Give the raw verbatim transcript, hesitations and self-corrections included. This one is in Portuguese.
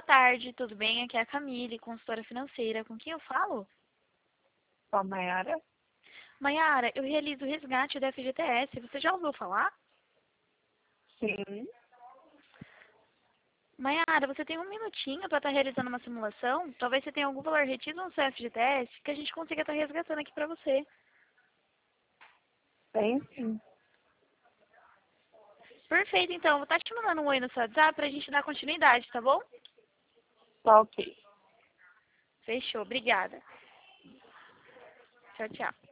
tarde, tudo bem? Aqui é a Camille, consultora financeira. Com quem eu falo? Ó, Mayara? Mayara, eu realizo o resgate da F G T S. Você já ouviu falar? Sim. Mayara, você tem um minutinho para estar realizando uma simulação? Talvez você tenha algum valor retido no seu F G T S que a gente consiga estar resgatando aqui para você. Tem sim. Perfeito, então. Vou estar te mandando um oi no seu WhatsApp para a gente dar continuidade, tá bom? Tá ok. Fechou, obrigada. Tchau, tchau.